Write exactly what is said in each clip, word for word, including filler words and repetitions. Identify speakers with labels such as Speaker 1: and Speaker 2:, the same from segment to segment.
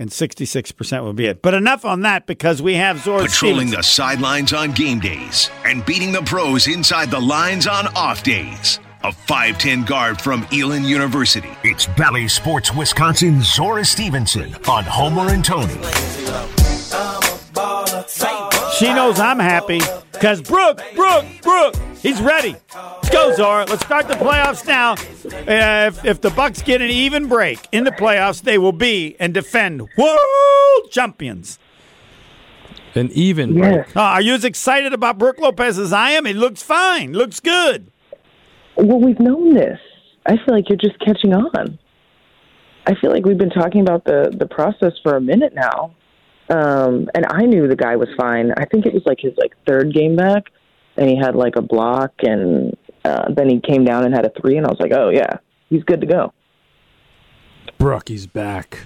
Speaker 1: and sixty-six percent would be it. But enough on that because we have Zora
Speaker 2: Patrolling
Speaker 1: Stevens.
Speaker 2: the sidelines on game days and beating the pros inside the lines on off days. A five ten guard from Elon University.
Speaker 3: It's Bally Sports Wisconsin's Zora Stevenson on Homer and Tony.
Speaker 1: She knows I'm happy because Brooke, Brooke, Brooke, he's ready. Let's go, Zora. Let's start the playoffs now. Uh, if, if the Bucks get an even break in the playoffs, they will be and defend world champions.
Speaker 4: An even
Speaker 5: Yes.
Speaker 4: break.
Speaker 1: Uh, are you as excited about Brooke Lopez as I am? It looks fine. Looks good.
Speaker 5: Well, we've known this. I feel like you're just catching on. I feel like we've been talking about the, the process for a minute now. Um, and I knew the guy was fine. I think it was like his like third game back, and he had like a block, and uh, then he came down and had a three, and I was like, oh, yeah, he's good to go.
Speaker 4: Brooke, he's back.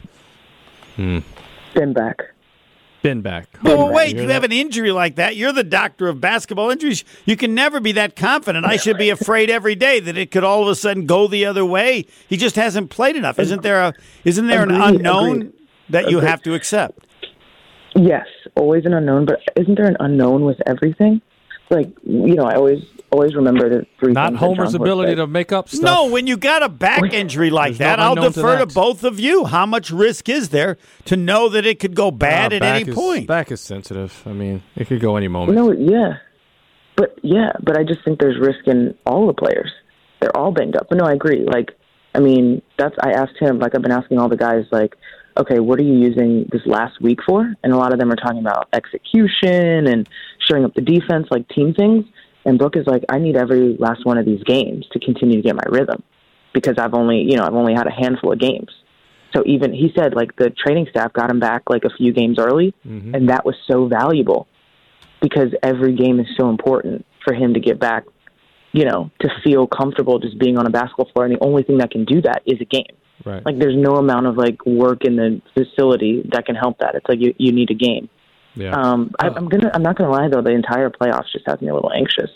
Speaker 4: Hmm.
Speaker 5: Been back.
Speaker 4: Been back.
Speaker 1: Well,
Speaker 4: Homer,
Speaker 1: wait,
Speaker 4: hear
Speaker 1: you
Speaker 4: that?
Speaker 1: have an injury like that. You're the doctor of basketball injuries. You can never be that confident. I should be afraid every day that it could all of a sudden go the other way. He just hasn't played enough. Isn't there a isn't there an
Speaker 5: Agreed,
Speaker 1: unknown
Speaker 5: agreed.
Speaker 1: that you
Speaker 5: Agreed.
Speaker 1: have to accept?
Speaker 5: Yes, always an unknown, but isn't there an unknown with everything? Like, you know, I always always remember the three
Speaker 4: Not
Speaker 5: things that
Speaker 4: Homer's
Speaker 5: John Horst
Speaker 4: ability
Speaker 5: said.
Speaker 4: to make up stuff.
Speaker 1: No, when you got a back injury like
Speaker 4: There's no
Speaker 1: that, I'll
Speaker 4: unknown to
Speaker 1: defer to,
Speaker 4: that.
Speaker 1: both of you. How much risk is there to know that it could go bad
Speaker 4: Uh,
Speaker 1: at
Speaker 4: back
Speaker 1: any
Speaker 4: is,
Speaker 1: point?
Speaker 4: Back is sensitive. I mean, it could go any moment.
Speaker 5: No, yeah. But, yeah, but I just think there's risk in all the players. They're all banged up. But, no, I agree. Like, I mean, that's I asked him, like I've been asking all the guys, like, okay, what are you using this last week for? And a lot of them are talking about execution and showing up the defense, like team things. And Brooke is like, I need every last one of these games to continue to get my rhythm because I've only, you know, I've only had a handful of games. So even, he said, like, the training staff got him back, like, a few games early,
Speaker 4: Mhm.
Speaker 5: and that was so valuable because every game is so important for him to get back, you know, to feel comfortable just being on a basketball floor. And the only thing that can do that is a game.
Speaker 4: Right.
Speaker 5: Like, there's no amount of, like, work in the facility that can help that. It's like you, you need a game.
Speaker 4: Yeah.
Speaker 5: Um, I, I'm gonna. I'm not gonna lie though. The entire playoffs just has me a little anxious.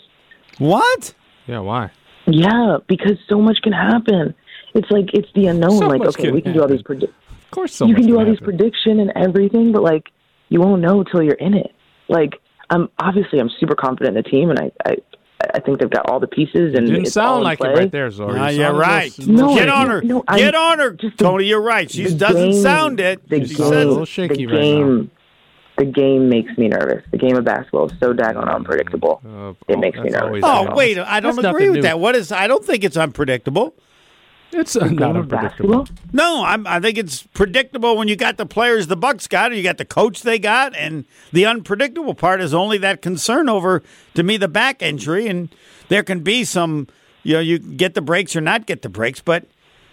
Speaker 1: What?
Speaker 4: Yeah, why?
Speaker 5: Yeah, because so much can happen. It's like it's the unknown.
Speaker 4: So
Speaker 5: like,
Speaker 4: much
Speaker 5: okay,
Speaker 4: can
Speaker 5: we can do all these
Speaker 4: happen.
Speaker 5: predi-
Speaker 4: Of course so
Speaker 5: You
Speaker 4: much
Speaker 5: can do all
Speaker 4: can
Speaker 5: these
Speaker 4: happen.
Speaker 5: prediction and everything, but like you won't know till you're in it. Like, I'm obviously I'm super confident in the team, and I I, I think they've got all the pieces. And
Speaker 4: Didn't
Speaker 5: it's all
Speaker 4: sound
Speaker 5: in
Speaker 4: like
Speaker 5: play.
Speaker 4: it right there, Zori.
Speaker 1: Ah,
Speaker 4: You
Speaker 1: you're
Speaker 4: sounded
Speaker 1: right.
Speaker 4: a little-
Speaker 5: No,
Speaker 1: Get
Speaker 5: I-
Speaker 1: on her.
Speaker 5: no, I-
Speaker 1: Get on her.
Speaker 5: just the-
Speaker 1: Tony, you're right. She
Speaker 5: the
Speaker 1: doesn't
Speaker 5: game-
Speaker 1: sound it.
Speaker 5: the
Speaker 1: She
Speaker 4: game-
Speaker 1: says
Speaker 4: a little shaky
Speaker 5: the
Speaker 4: right
Speaker 5: game,
Speaker 4: now.
Speaker 5: The game makes me nervous. The game of basketball is so daggone unpredictable.
Speaker 4: Uh,
Speaker 5: It makes me
Speaker 4: that's
Speaker 5: nervous.
Speaker 4: always
Speaker 1: Oh,
Speaker 4: been.
Speaker 1: wait. I don't
Speaker 4: That's
Speaker 1: agree
Speaker 4: nothing
Speaker 1: with
Speaker 4: new.
Speaker 1: that. What is? I don't think it's unpredictable.
Speaker 4: It's uh,
Speaker 5: The
Speaker 4: not
Speaker 5: game of
Speaker 4: unpredictable.
Speaker 5: basketball?
Speaker 1: No, I'm, I think it's predictable when you got the players the Bucks got, and you got the coach they got, and the unpredictable part is only that concern over, to me, the back injury, and there can be some, you know, you get the breaks or not get the breaks, but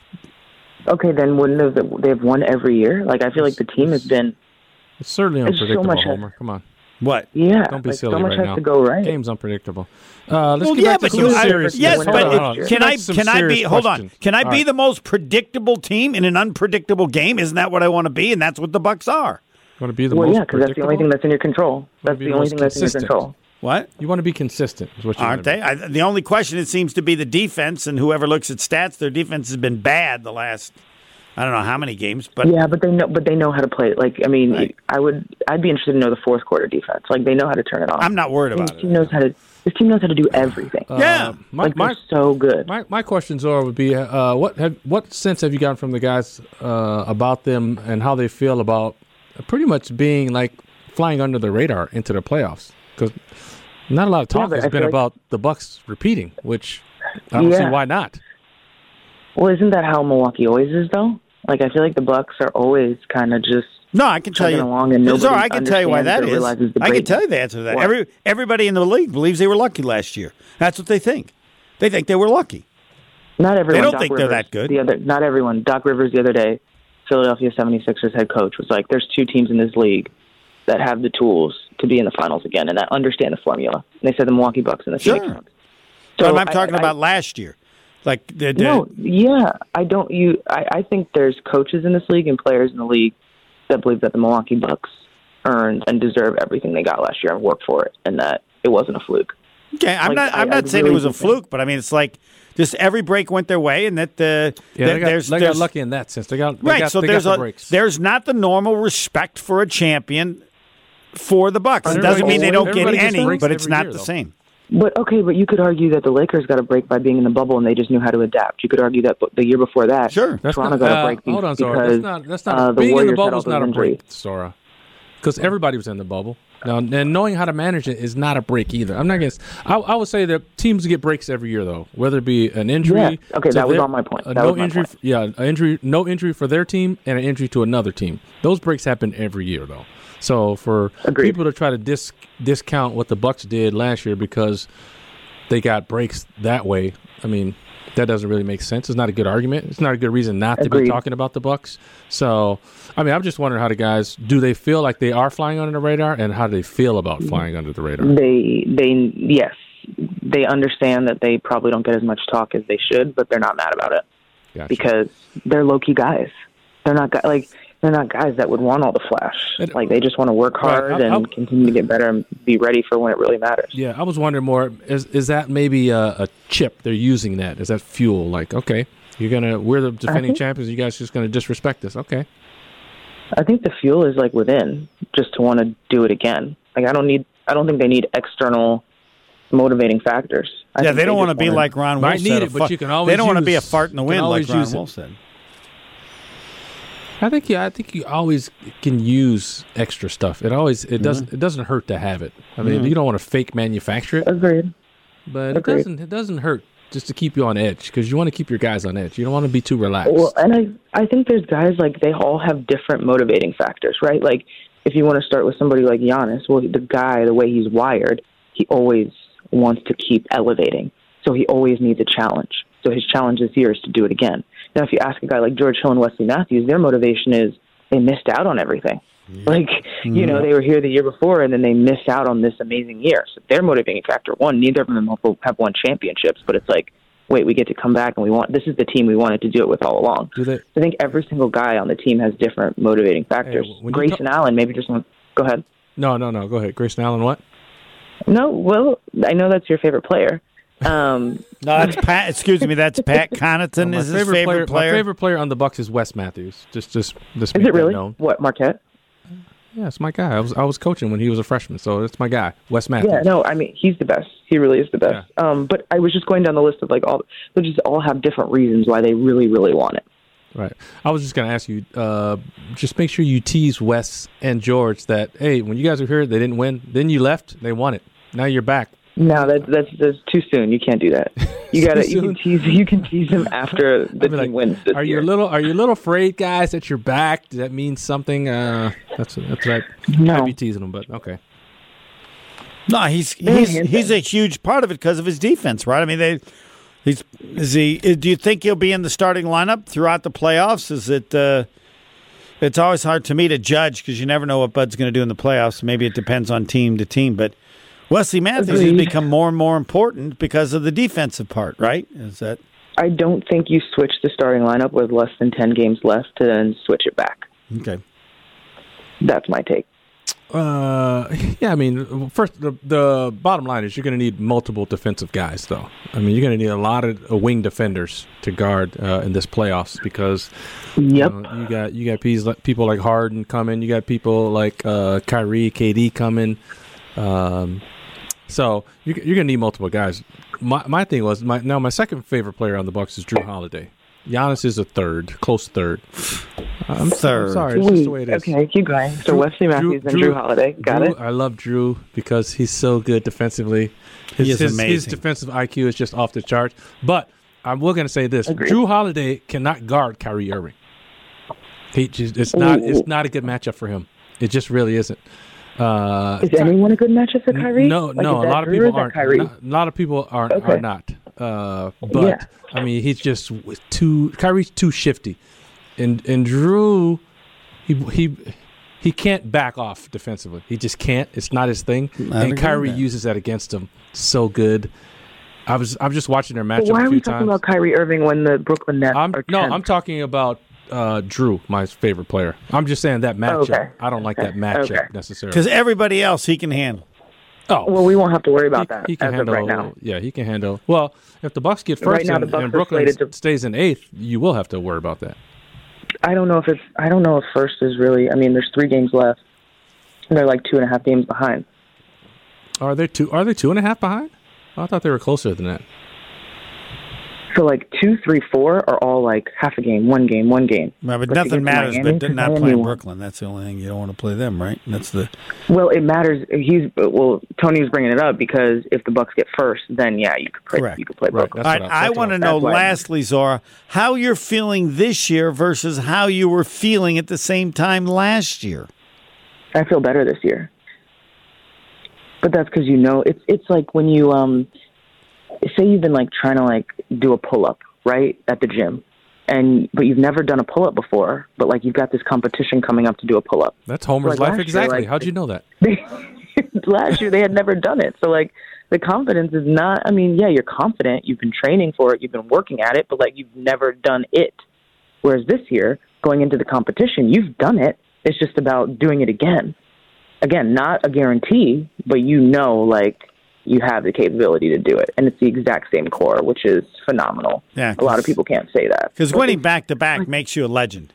Speaker 5: Okay, then wouldn't have they've won every year? Like, I feel like the team has been.
Speaker 4: It's certainly
Speaker 5: There's so
Speaker 4: unpredictable,
Speaker 5: much-
Speaker 4: Homer. Come on.
Speaker 1: what?
Speaker 5: Yeah,
Speaker 4: Don't be
Speaker 5: like,
Speaker 4: silly
Speaker 5: so much
Speaker 4: right
Speaker 5: has
Speaker 4: now.
Speaker 5: to go right.
Speaker 4: Game's unpredictable. Uh, let's
Speaker 1: Well,
Speaker 4: get
Speaker 1: yeah,
Speaker 4: back
Speaker 1: but
Speaker 4: to
Speaker 1: you,
Speaker 4: some
Speaker 1: I,
Speaker 4: serious.
Speaker 1: yes,
Speaker 5: Hold
Speaker 1: but
Speaker 5: on, hold on.
Speaker 1: it- can I
Speaker 4: Let's get
Speaker 1: can
Speaker 4: some
Speaker 1: I be
Speaker 4: serious
Speaker 1: hold on?
Speaker 4: questions.
Speaker 1: Can I
Speaker 4: All
Speaker 1: be
Speaker 4: right.
Speaker 1: the most predictable team in an unpredictable game? Isn't that what I want to be? And that's what the Bucks are.
Speaker 4: You want to be the
Speaker 5: Well,
Speaker 4: most
Speaker 5: yeah, because that's the only
Speaker 4: predictable?
Speaker 5: thing that's in your control. That's
Speaker 4: be
Speaker 5: the
Speaker 4: the
Speaker 5: only
Speaker 4: most
Speaker 5: thing that's in your
Speaker 4: consistent.
Speaker 5: control.
Speaker 1: What?
Speaker 4: You want to be consistent, is what you
Speaker 1: Aren't
Speaker 4: want to
Speaker 1: they? I, the only question, it seems to be the defense, and whoever looks at stats, their defense has been bad the last, I don't know how many games, but
Speaker 5: Yeah, but they know, but they know how to play. Like, I mean,
Speaker 1: Right.
Speaker 5: I would, I'd be interested to know the fourth quarter defense. Like, they know how to turn it on.
Speaker 1: I'm not worried
Speaker 5: This
Speaker 1: about
Speaker 5: team
Speaker 1: it.
Speaker 5: knows how to. This team knows how to do everything.
Speaker 4: be.
Speaker 1: Yeah.
Speaker 4: Uh, my,
Speaker 5: like,
Speaker 4: my,
Speaker 5: they're so good.
Speaker 4: my, my question, Zora, would be uh, what have, what sense have you gotten from the guys uh, about them and how they feel about pretty much being like flying under the radar into the playoffs? Because not a lot of
Speaker 5: Yeah,
Speaker 4: talk
Speaker 5: but
Speaker 4: has
Speaker 5: I
Speaker 4: been
Speaker 5: feel like-
Speaker 4: about the Bucks repeating, which I don't see
Speaker 5: Yeah.
Speaker 4: why not.
Speaker 5: Well, isn't that how Milwaukee always is, though? Like, I feel like the Bucks are always kind of just.
Speaker 1: No, I can tell
Speaker 5: chugging
Speaker 1: you.
Speaker 5: along and nobody
Speaker 1: Zora, I can tell you why that
Speaker 5: understands or
Speaker 1: is.
Speaker 5: realizes the
Speaker 1: I can
Speaker 5: greatness.
Speaker 1: tell you the answer to that.
Speaker 5: What?
Speaker 1: Every everybody in the league believes they were lucky last year. That's what they think. They think they were lucky.
Speaker 5: Not everyone.
Speaker 1: don't
Speaker 5: Doc
Speaker 1: think they're
Speaker 5: Rivers,
Speaker 1: that good.
Speaker 5: The other, not everyone. Doc Rivers the other day, Philadelphia seventy-sixers head coach, was like, "There's two teams in this league that have the tools to be in the finals again, and that understand the formula." And they said the Milwaukee Bucks and the
Speaker 1: Sure.
Speaker 5: Phoenix Suns.
Speaker 1: But
Speaker 5: So
Speaker 1: I'm talking
Speaker 5: I- I-
Speaker 1: about last year. Like the, the,
Speaker 5: No, yeah, I don't. You, I, I think there's coaches in this league and players in the league that believe that the Milwaukee Bucks earned and deserve everything they got last year and worked for it, and that it wasn't a fluke.
Speaker 1: Okay, I'm
Speaker 5: Like,
Speaker 1: not. I'm
Speaker 5: I-
Speaker 1: not
Speaker 5: I
Speaker 1: saying
Speaker 5: really
Speaker 1: it was a
Speaker 5: do think-
Speaker 1: fluke, but I mean, it's like just every break went their way, and that the
Speaker 4: Yeah,
Speaker 1: that
Speaker 4: they got,
Speaker 1: there's,
Speaker 4: they
Speaker 1: there's
Speaker 4: got lucky in that sense. They got they
Speaker 1: right.
Speaker 4: Got,
Speaker 1: so
Speaker 4: they
Speaker 1: there's
Speaker 4: got the
Speaker 1: a
Speaker 4: breaks.
Speaker 1: there's not the normal respect for a champion for the Bucks. It
Speaker 4: Everybody
Speaker 1: doesn't mean they
Speaker 4: gets-
Speaker 1: don't get
Speaker 4: everybody gets
Speaker 1: any,
Speaker 4: breaks
Speaker 1: but it's
Speaker 4: every
Speaker 1: not
Speaker 4: year,
Speaker 1: the
Speaker 4: though.
Speaker 1: same.
Speaker 5: But okay, but you could argue that the Lakers got a break by being in the bubble and they just knew how to adapt. You could argue that the year before that,
Speaker 1: Sure.
Speaker 4: That's
Speaker 5: Toronto
Speaker 4: not,
Speaker 5: got
Speaker 4: uh,
Speaker 5: a break be-
Speaker 4: hold on, Zora.
Speaker 5: because
Speaker 4: That's not. That's not.
Speaker 5: uh, the
Speaker 4: being
Speaker 5: Warriors
Speaker 4: in the
Speaker 5: had
Speaker 4: bubble
Speaker 5: all
Speaker 4: is
Speaker 5: those
Speaker 4: not a
Speaker 5: injuries.
Speaker 4: break, Zora. Because everybody was in the bubble. Now, and knowing how to manage it is not a break either. I'm not against. I, I would say that teams get breaks every year, though, whether it be an injury.
Speaker 5: Yeah. Okay,
Speaker 4: to
Speaker 5: that was
Speaker 4: their-
Speaker 5: on my point.
Speaker 4: uh,
Speaker 5: That
Speaker 4: no
Speaker 5: was my
Speaker 4: injury.
Speaker 5: point.
Speaker 4: Yeah, an injury. No injury for their team, and an injury to another team. Those breaks happen every year, though. So for
Speaker 5: Agreed.
Speaker 4: people to try to dis- discount what the Bucks did last year because they got breaks that way, I mean, that doesn't really make sense. It's not a good argument. It's not a good reason not to
Speaker 5: Agreed.
Speaker 4: be talking about the Bucks. So, I mean, I'm just wondering how the guys do they feel like they are flying under the radar, and how do they feel about flying under the radar?
Speaker 5: They, they, yes, they understand that they probably don't get as much talk as they should, but they're not mad about it
Speaker 4: Gotcha.
Speaker 5: because they're low key guys. They're not gu- like they're not guys that would want all the flash.
Speaker 4: And-
Speaker 5: Like they just want to work hard
Speaker 4: Right, I-
Speaker 5: and
Speaker 4: I-
Speaker 5: continue to get better and be ready for when it really matters.
Speaker 4: Yeah, I was wondering more. Is is that maybe a, a chip they're using? That is that fuel? Like, okay, you're gonna we're the defending
Speaker 5: think-
Speaker 4: champions. You guys just gonna disrespect us? Okay.
Speaker 5: I think the fuel is like within, just to want to do it again. Like I don't need, I don't think they need external motivating factors. I
Speaker 1: Yeah,
Speaker 5: think
Speaker 1: they don't
Speaker 5: just
Speaker 1: want to be
Speaker 5: wanna-
Speaker 1: like Ron
Speaker 4: Might
Speaker 1: Wolf
Speaker 4: need
Speaker 1: said.
Speaker 4: it,
Speaker 1: a
Speaker 4: but
Speaker 1: fart-
Speaker 4: you can always
Speaker 1: They don't want to be a
Speaker 4: use-
Speaker 1: fart in the
Speaker 4: can
Speaker 1: wind like
Speaker 4: always
Speaker 1: Ron
Speaker 4: use it.
Speaker 1: Wolf said.
Speaker 4: I think yeah, I think you always can use extra stuff. It always it doesn't it doesn't hurt to have it. I mean, you don't want to fake manufacture it,
Speaker 5: Agreed.
Speaker 4: but it
Speaker 5: Agreed.
Speaker 4: doesn't it doesn't hurt just to keep you on edge because you want to keep your guys on edge. You don't want to be too relaxed.
Speaker 5: Well, and I, I think there's guys like they all have different motivating factors, right? Like if you want to start with somebody like Giannis, well, the guy, the way he's wired, he always wants to keep elevating. So he always needs a challenge. So his challenge this year is to do it again. Now, if you ask a guy like George Hill and Wesley Matthews, their motivation is they missed out on everything. Like, you know, they were here the year before and then they missed out on this amazing year. So their motivating factor, one, neither of them have have won championships, but it's like, wait, we get to come back and we want, this is the team we wanted to do it with all along.
Speaker 4: Do they?
Speaker 5: I think every single guy on the team has different motivating factors.
Speaker 4: Hey, when you
Speaker 5: Grayson
Speaker 4: talk-
Speaker 5: Allen, maybe just want, go ahead.
Speaker 4: No, no, no. Go ahead, Grayson Allen. What?
Speaker 5: No, well, I know that's your favorite player. Um,
Speaker 1: No, that's Pat. Excuse me, that's Pat Connaughton.
Speaker 4: my
Speaker 1: is his favorite player.
Speaker 4: My favorite player on the Bucks is Wes Matthews. Just, just, just
Speaker 5: is
Speaker 4: make
Speaker 5: it
Speaker 4: that
Speaker 5: really?
Speaker 4: known.
Speaker 5: What, Marquette?
Speaker 4: Yeah, it's my guy. I was, I was coaching when he was a freshman, so it's my guy, Wes Matthews.
Speaker 5: Yeah, no, I mean, he's the best. He really is the best. Um, but I was just going down the list of like all, they just all have different reasons why they really, really want it.
Speaker 4: Right. I was just going to ask you, uh, just make sure you tease Wes and George that, hey, when you guys were here, they didn't win. Then you left, they won it. Now you're back.
Speaker 5: No, that, that's that's too soon. You can't do that. You gotta
Speaker 4: Too
Speaker 5: you can
Speaker 4: soon?
Speaker 5: tease you can tease him after the
Speaker 4: I'd be
Speaker 5: team
Speaker 4: like,
Speaker 5: wins this
Speaker 4: Are you
Speaker 5: year.
Speaker 4: a little? Are you a little afraid, guys, that you're back? Does that mean something? Uh, that's that's right.
Speaker 5: No.
Speaker 4: I'd be teasing them, but okay.
Speaker 1: No, he's
Speaker 5: Yeah,
Speaker 1: he's
Speaker 5: yeah.
Speaker 1: he's a huge part of it because of his defense, right? I mean, they he's is he? Do you think he'll be in the starting lineup throughout the playoffs? Is it? Uh, it's always hard to me to judge because you never know what Bud's going to do in the playoffs. Maybe it depends on team to team, but Wesley Matthews has
Speaker 5: Agreed.
Speaker 1: become more and more important because of the defensive part, right? Is that?
Speaker 5: I don't think you switch the starting lineup with less than ten games left to then switch it back.
Speaker 1: Okay.
Speaker 5: That's my take.
Speaker 4: Uh, yeah. I mean, first the the bottom line is you're going to need multiple defensive guys, though. I mean, you're going to need a lot of uh, wing defenders to guard uh, in this playoffs because
Speaker 5: Yep.
Speaker 4: you, know, you got you got people like, people like Harden coming. You got people like uh, Kyrie, K D coming. Um, so you're, you're going to need multiple guys. My my thing was my now my second favorite player on the Bucks is Drew Holiday. Giannis is a third, close third. I'm,
Speaker 1: Third.
Speaker 4: I'm sorry, it's just the way it is.
Speaker 5: Okay, keep going. So
Speaker 4: Drew-
Speaker 5: Wesley Matthews and Drew Holiday. Got
Speaker 4: Drew,
Speaker 5: it.
Speaker 4: I love Drew because he's so good defensively. His,
Speaker 1: He is
Speaker 4: his, his
Speaker 1: amazing.
Speaker 4: defensive I Q is just off the charts. But I'm going to say this:
Speaker 5: Agreed.
Speaker 4: Drew Holiday cannot guard Kyrie Irving. He just, it's not
Speaker 5: Ooh.
Speaker 4: it's not a good matchup for him. It just really isn't. Uh,
Speaker 5: Is anyone a good matchup for Kyrie?
Speaker 4: no,
Speaker 5: Like,
Speaker 4: no.
Speaker 5: is
Speaker 4: A
Speaker 5: that
Speaker 4: lot of
Speaker 5: Drew or
Speaker 4: people
Speaker 5: is that
Speaker 4: aren't.
Speaker 5: Kyrie?
Speaker 4: Not- A lot of people aren't
Speaker 5: Okay.
Speaker 4: are not. Uh, but
Speaker 5: Yeah.
Speaker 4: I mean, he's just too. Kyrie's too shifty, and and Drew, he he he can't back off defensively. He just can't. It's not his thing.
Speaker 1: I agree
Speaker 4: And
Speaker 1: with
Speaker 4: Kyrie
Speaker 1: that.
Speaker 4: uses that against him so good. I was I'm just watching their
Speaker 5: But
Speaker 4: matchup
Speaker 5: why
Speaker 4: a
Speaker 5: are
Speaker 4: few
Speaker 5: we talking
Speaker 4: times.
Speaker 5: about Kyrie Irving when the Brooklyn Nets
Speaker 4: I'm
Speaker 5: are
Speaker 4: no,
Speaker 5: tenth?
Speaker 4: I'm talking about uh, Drew, my favorite player. I'm just saying that matchup.
Speaker 5: Okay.
Speaker 4: I don't like that
Speaker 5: Okay.
Speaker 4: matchup
Speaker 5: Okay.
Speaker 4: necessarily.
Speaker 1: Because everybody else he can handle.
Speaker 4: Oh,
Speaker 5: Well, we won't have to worry about
Speaker 4: he,
Speaker 5: that
Speaker 4: he can
Speaker 5: as
Speaker 4: handle.
Speaker 5: of right now.
Speaker 4: Yeah, he can handle. Well, if the Bucks get first
Speaker 5: Right now,
Speaker 4: and,
Speaker 5: the Bucks
Speaker 4: and
Speaker 5: are
Speaker 4: Brooklyn
Speaker 5: slated to-
Speaker 4: stays in eighth, you will have to worry about that.
Speaker 5: I don't know if it's. I don't know if first is really. I mean, there's three games left, and they're like two and a half games behind.
Speaker 4: Are they two? Are they two and a half behind? I thought they were closer than that.
Speaker 5: So like two, three, four are all like half a game, one game, one game.
Speaker 1: Right, but
Speaker 5: But to
Speaker 1: nothing
Speaker 5: get to
Speaker 1: matters
Speaker 5: Miami,
Speaker 1: but not
Speaker 5: Miami
Speaker 1: playing
Speaker 5: won.
Speaker 1: Brooklyn. That's the only thing. You don't want to play them, right? That's the
Speaker 5: Well, it matters. He's well. Tony was bringing it up because if the Bucks get first, then yeah, you could play.
Speaker 1: Correct.
Speaker 5: You could play
Speaker 4: Right,
Speaker 5: Brooklyn.
Speaker 4: that's
Speaker 1: All
Speaker 4: what
Speaker 1: right,
Speaker 4: I-
Speaker 1: I
Speaker 4: that's
Speaker 1: want to
Speaker 4: what
Speaker 1: know
Speaker 5: That's why-
Speaker 1: lastly, Zora, how you're feeling this year versus how you were feeling at the same time last year.
Speaker 5: I feel better this year, but that's because you know it's it's like when you um say you've been like trying to like do a pull up right at the gym, and but you've never done a pull up before, but like you've got this competition coming up to do a pull up.
Speaker 4: That's Homer's
Speaker 5: Like
Speaker 4: life
Speaker 5: last year,
Speaker 4: exactly.
Speaker 5: like-
Speaker 4: How'd you know that?
Speaker 5: Last year they had never done it, so like the confidence is not. I mean, yeah, you're confident. You've been training for it. You've been working at it, but like you've never done it. Whereas this year, going into the competition, you've done it. It's just about doing it again. Again, not a guarantee, but you know, like you have the capability to do it, and it's the exact same core, which is phenomenal.
Speaker 1: Yeah,
Speaker 5: a lot of people can't say that
Speaker 1: Because winning back to back makes you a legend.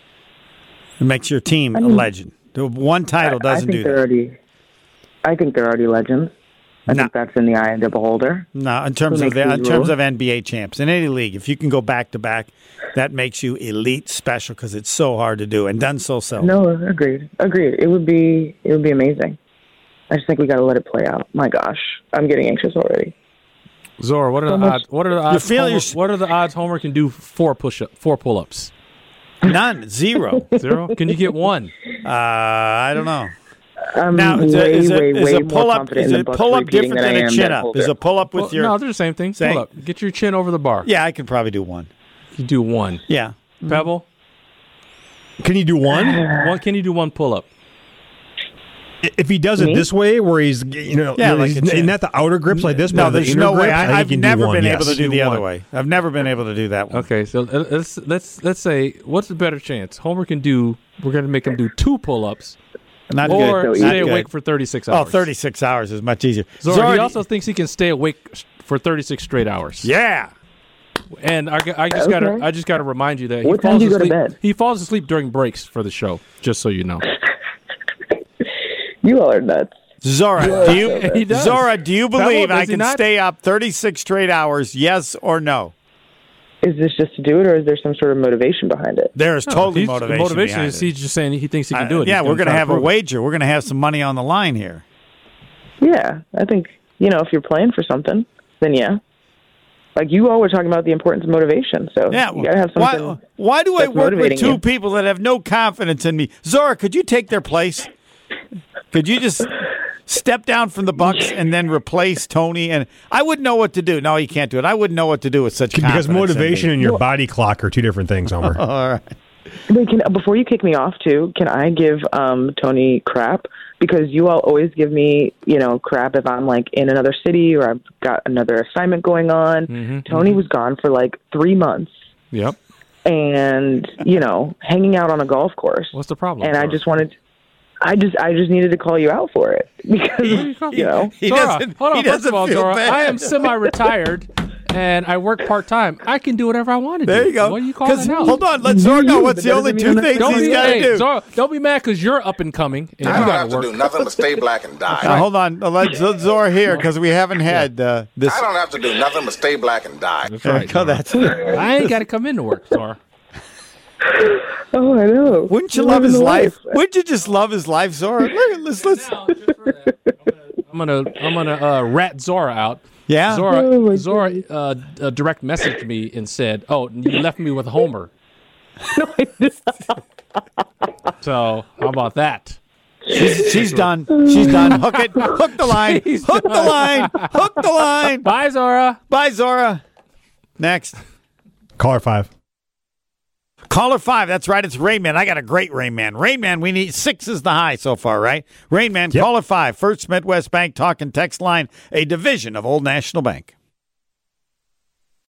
Speaker 1: It makes your team a legend. The one title
Speaker 5: I
Speaker 1: doesn't
Speaker 5: think
Speaker 1: do
Speaker 5: they're
Speaker 1: that.
Speaker 5: already. I think they're already legends. I
Speaker 1: No.
Speaker 5: think that's in the eye of the beholder.
Speaker 1: No, in terms
Speaker 5: Who
Speaker 1: of
Speaker 5: makes
Speaker 1: the,
Speaker 5: these
Speaker 1: in terms
Speaker 5: rules?
Speaker 1: of N B A champs in any league, if you can go back to back, that makes you elite special because it's so hard to do and done so seldom.
Speaker 5: No, agreed. Agreed. It would be it would be amazing. I just think we got to let it play out. My gosh, I'm getting anxious already.
Speaker 4: Zora, what are
Speaker 5: So
Speaker 4: the
Speaker 5: much-
Speaker 4: odds? What are the odds?
Speaker 1: feeling-
Speaker 4: Homer, what are the odds Homer can do four push up, four pull ups?
Speaker 1: None, zero.
Speaker 4: Zero. Can you get one?
Speaker 1: Uh, I don't know.
Speaker 5: I'm
Speaker 1: Now, is a,
Speaker 5: way,
Speaker 1: is a,
Speaker 5: way,
Speaker 1: is
Speaker 5: way
Speaker 1: a
Speaker 5: more
Speaker 1: pull up
Speaker 5: confident
Speaker 1: is
Speaker 5: in
Speaker 1: a
Speaker 5: the Bucks
Speaker 1: pull up
Speaker 5: repeating
Speaker 1: different
Speaker 5: than
Speaker 1: than
Speaker 5: I
Speaker 1: a
Speaker 5: am
Speaker 1: chin
Speaker 5: that
Speaker 1: up?
Speaker 5: holder.
Speaker 1: Is a pull up with
Speaker 4: Well,
Speaker 1: your
Speaker 4: no, they're the same thing.
Speaker 1: Say-
Speaker 4: Pull up. Get your chin over the bar.
Speaker 1: yeah? I can probably do one.
Speaker 4: You do one.
Speaker 1: Yeah,
Speaker 4: Pebble.
Speaker 6: Can you do one?
Speaker 4: One. Can you do one pull up?
Speaker 6: If he does it
Speaker 5: Me?
Speaker 6: this way, where he's, you know,
Speaker 1: Yeah,
Speaker 6: you know,
Speaker 1: like
Speaker 6: he's
Speaker 1: a chin.
Speaker 6: not the outer grips like this,
Speaker 1: no,
Speaker 6: but the
Speaker 1: there's
Speaker 6: inner
Speaker 1: no way.
Speaker 6: grips, I think
Speaker 1: I,
Speaker 6: he
Speaker 1: I've
Speaker 6: can do
Speaker 1: never
Speaker 6: one,
Speaker 1: been
Speaker 6: yes.
Speaker 1: able to do the
Speaker 4: Do
Speaker 1: other
Speaker 4: one.
Speaker 1: way. I've never been able to do that one.
Speaker 4: Okay, so uh, let's let's let's say what's the better chance? Homer can do. We're going to make him do two pull ups,
Speaker 1: Not
Speaker 4: or
Speaker 1: good.
Speaker 5: So
Speaker 1: Not
Speaker 4: stay
Speaker 1: good.
Speaker 4: awake for thirty-six
Speaker 1: Oh,
Speaker 4: hours.
Speaker 1: thirty-six hours is much easier.
Speaker 4: Zora,
Speaker 1: Zora,
Speaker 4: he
Speaker 1: do-
Speaker 4: also thinks he can stay awake for thirty-six straight hours.
Speaker 1: yeah.
Speaker 4: And I, I just
Speaker 5: Okay.
Speaker 4: gotta I just gotta remind you that
Speaker 5: What
Speaker 4: he
Speaker 5: time
Speaker 4: falls
Speaker 5: do you go to
Speaker 4: asleep.
Speaker 5: bed?
Speaker 4: He falls asleep during breaks for the show. Just so you know.
Speaker 5: You all are nuts.
Speaker 1: Zora, do you
Speaker 4: He does.
Speaker 1: Zora, do you believe
Speaker 4: does
Speaker 1: I
Speaker 4: he
Speaker 1: can
Speaker 4: not?
Speaker 1: stay up thirty-six straight hours? Yes or no?
Speaker 5: Is this just to do it, or is there some sort of motivation behind it?
Speaker 1: There is totally
Speaker 4: He's-
Speaker 1: motivation.
Speaker 4: Motivation
Speaker 1: behind
Speaker 4: is
Speaker 1: it.
Speaker 4: he's just saying he thinks he can
Speaker 1: Uh,
Speaker 4: do it.
Speaker 1: yeah,
Speaker 4: He's
Speaker 1: we're going to
Speaker 4: try
Speaker 1: have a
Speaker 4: prove it.
Speaker 1: wager. We're going to have some money on the line here.
Speaker 5: Yeah, I think you know if you're playing for something, then yeah. Like you all were talking about the importance of motivation, so
Speaker 1: Yeah,
Speaker 5: you gotta have something.
Speaker 1: why, why do I
Speaker 5: that's
Speaker 1: work with
Speaker 5: motivating
Speaker 1: two
Speaker 5: you.
Speaker 1: people that have no confidence in me? Zora, could you take their place? Could you just step down from the Bucks and then replace Tony? And I wouldn't know what to do. No, you can't do it. I wouldn't know what to do with such
Speaker 6: Because
Speaker 1: confidence
Speaker 6: motivation
Speaker 1: in
Speaker 6: and
Speaker 1: me.
Speaker 6: your body clock are two different things, Homer.
Speaker 1: All right.
Speaker 5: Wait, can, before you kick me off, too, can I give um, Tony crap? Because you all always give me, you know, crap if I'm, like, in another city or I've got another assignment going on.
Speaker 4: Mm-hmm,
Speaker 5: Tony was gone for, like, three months
Speaker 4: Yep.
Speaker 5: and, you know, hanging out on a golf course.
Speaker 4: What's the problem?
Speaker 5: And I
Speaker 4: Zora?
Speaker 5: just wanted I just I just needed to call you out for it. Because, you know,
Speaker 1: He
Speaker 4: Zora,
Speaker 1: doesn't,
Speaker 4: hold on.
Speaker 1: he
Speaker 4: First
Speaker 1: doesn't
Speaker 4: of all,
Speaker 1: feel
Speaker 4: Zora,
Speaker 1: bad.
Speaker 4: I am semi-retired and I work part time. I can do whatever I want to do.
Speaker 1: There you go.
Speaker 4: What are you calling
Speaker 1: 'Cause-
Speaker 4: out?
Speaker 1: Hold on, let Zora know what's
Speaker 5: but
Speaker 1: the
Speaker 5: that
Speaker 1: only
Speaker 5: doesn't
Speaker 1: two
Speaker 5: mean
Speaker 1: things
Speaker 4: Don't
Speaker 1: he's
Speaker 4: be,
Speaker 1: got to
Speaker 4: hey,
Speaker 1: do.
Speaker 4: Zora, don't be mad because you're up and coming and
Speaker 7: I
Speaker 4: you
Speaker 7: don't
Speaker 4: got
Speaker 7: have
Speaker 4: to
Speaker 7: to do
Speaker 4: work.
Speaker 7: nothing but stay black and die.
Speaker 1: Now, hold on, let Z- Zora here because we haven't had uh, this.
Speaker 7: I don't have to do nothing but stay black and die.
Speaker 4: That's right.
Speaker 1: Oh,
Speaker 4: Zora.
Speaker 1: that's,
Speaker 4: I ain't got to come into work, Zora.
Speaker 5: oh, I know.
Speaker 1: wouldn't you
Speaker 5: You're
Speaker 1: love
Speaker 5: living
Speaker 1: his
Speaker 5: the
Speaker 1: life? Wouldn't you just love his life, Zora? Look at this. Let's,
Speaker 4: I'm gonna I'm gonna uh, rat Zora out.
Speaker 1: yeah.
Speaker 4: Zora
Speaker 5: Oh, my
Speaker 4: Zora uh, uh, direct messaged me and said, "Oh, you left me with Homer." So how about that?
Speaker 1: She's, she's done. She's done. Hook it. Hook the line.
Speaker 4: She's
Speaker 1: Hook the line. Hook the line.
Speaker 4: Bye, Zora.
Speaker 1: Bye, Zora. Next.
Speaker 6: Caller five.
Speaker 1: Caller five. That's right. It's Rain Man. I got a great Rain Man. Rain Man, we need six is the high so far, right? Rain Man,
Speaker 6: Yep.
Speaker 1: caller five. First Midwest Bank talk and text line, a division of Old National Bank.